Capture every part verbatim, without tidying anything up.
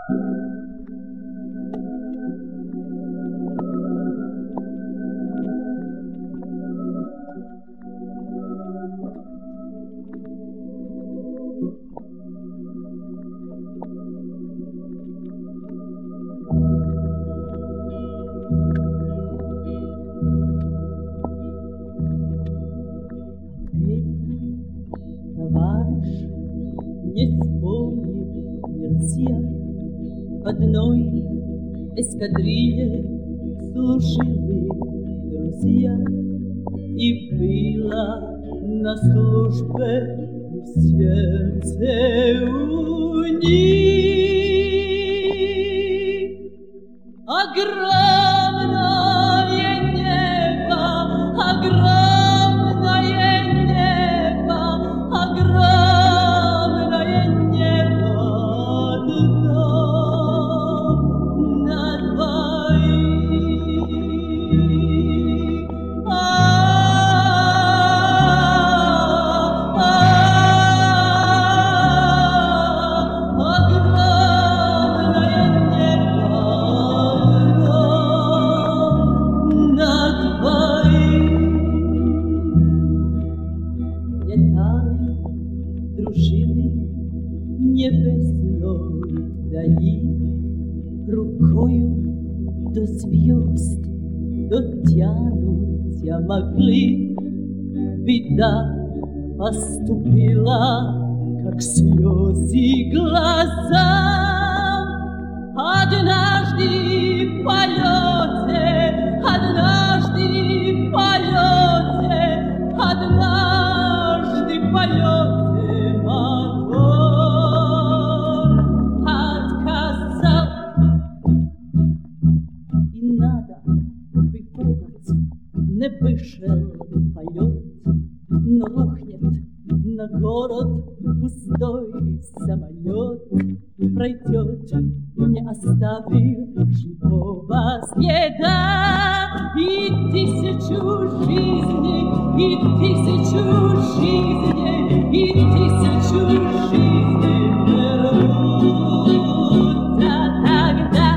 Одной эскадрилье служили друзья, и было на службе в сердце у них огромное небо, огромное небо, огромное небо над небесной дали, рукою до звезд дотянуться могли. Беда поступила, как слезы глазам. Однажды в полете, однажды в полете, однажды в полете мотор отказал. И надо выпрыгнуть, не вышел полет, но рухнет на город пустой самолет. Пройдет, не оставив живого следа, и тысячу жизней, и тысячу жизней, и тысячу жизней вернутся тогда.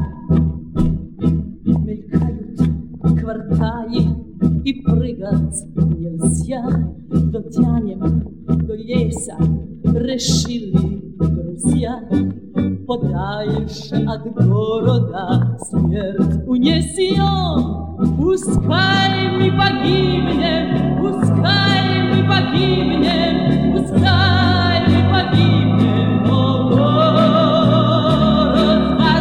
Мелькают кварталы, и прыгать нельзя. Дотянем до леса, решили друзья. Подальше от города смерть унесем. Пускай мы погибнем, пускай мы погибнем, пускай мы погибнем, но город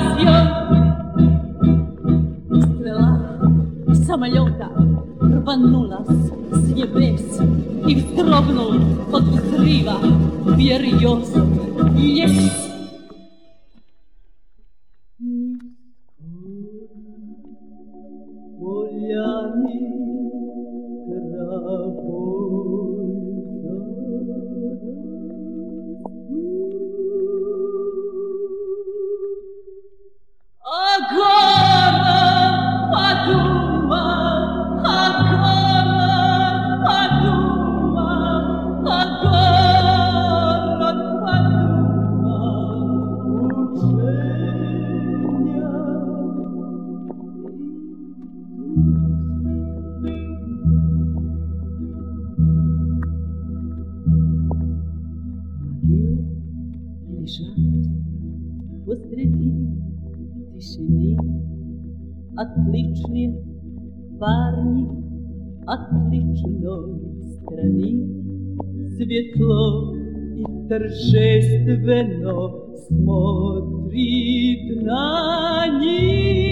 спасем. Стрела самолета рванулась с небес и вздрогнул от взрыва березовый лес. Полями травой зарастут. А город подумал, а город подумал, а город подумал уже. Лежат посреди тишины отличные парни отличной страны. Светло и торжественно смотрит на них.